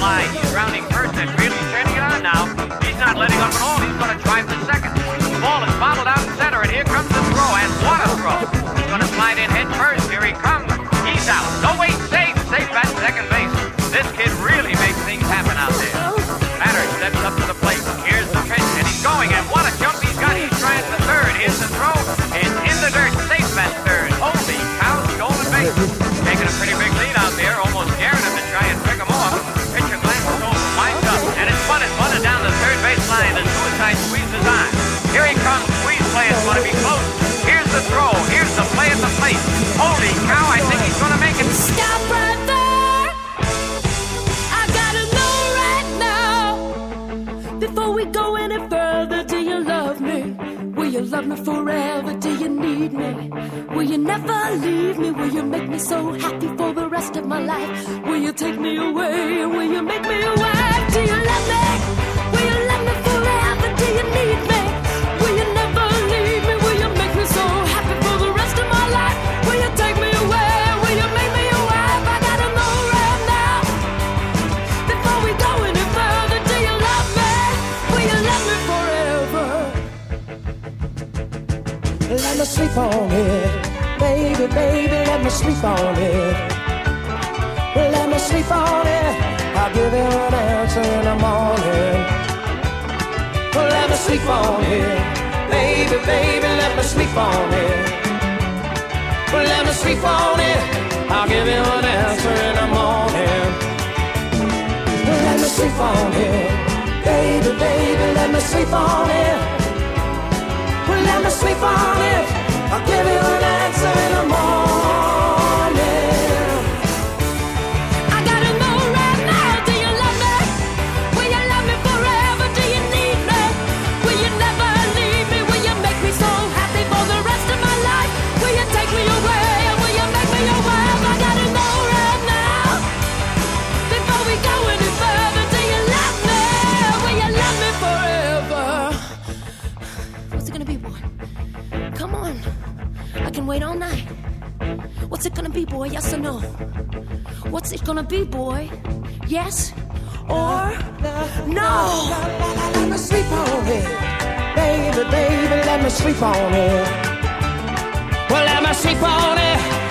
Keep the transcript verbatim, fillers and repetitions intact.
my, he's rounding first and really turning it on now. He's not letting up at all. He's going to drive the second. The ball is bobbled out in center, and here comes the throw, and what a throw. He's going to slide in head first. Here he comes. He's out. No, wait, safe. Safe at second base. This kid really makes things happen out there. Batter steps up to the plate. Here's the pitch, and he's going, and what a jump he's got. He's trying for third. Here's the throw. It's in the dirt. Safe at third. Holy cow, stolen base. Taking a pretty big lead out there, almost daring him to try and pick him off. Pitcher glances over, winds up, and it's fun and fun down the third base line. The suicide squeeze is on. Here he comes. Squeeze play is going to be close. Here's the throw. Here's the play at the plate. Holy cow, I think he's going to make it. Stop right there. I gotta know right now. Before we go any further, do you love me? Will you love me forever? Do you need me? Will you never leave me? Will you make me so happy for the rest of my life? Will you take me away? Will you make me a wife? Do you love me? Will you love me forever? Do you need me? Will you never leave me? Will you make me so happy for the rest of my life? Will you take me away? Will you make me a wife? I gotta know right now. Before we go any further, do you love me? Will you love me forever? Let me sleep on it, baby, baby, let me sleep on it. Let me sleep on it, I'll give you an answer in the morning. Let me sleep on it, baby, baby, let me sleep on it. Let me sleep on it, I'll give you an answer in the morning. Let me sleep on it, baby, baby, let me sleep on it. Let me sleep on it, I'll give you an answer in the morning. I gotta know right now, do you love me? Will you love me forever? Do you need me? Will you never leave me? Will you make me so happy for the rest of my life? Will you take me away? Will you make me your wife? I gotta know right now. Before we go any further, do you love me? Will you love me forever? What's it gonna be, boy? Come on. I can wait all night. What's it gonna be, boy? Yes or no? What's it gonna be, boy? Yes or no? Let me sleep on it, baby, baby, let me sleep on it. Well, let me sleep on it,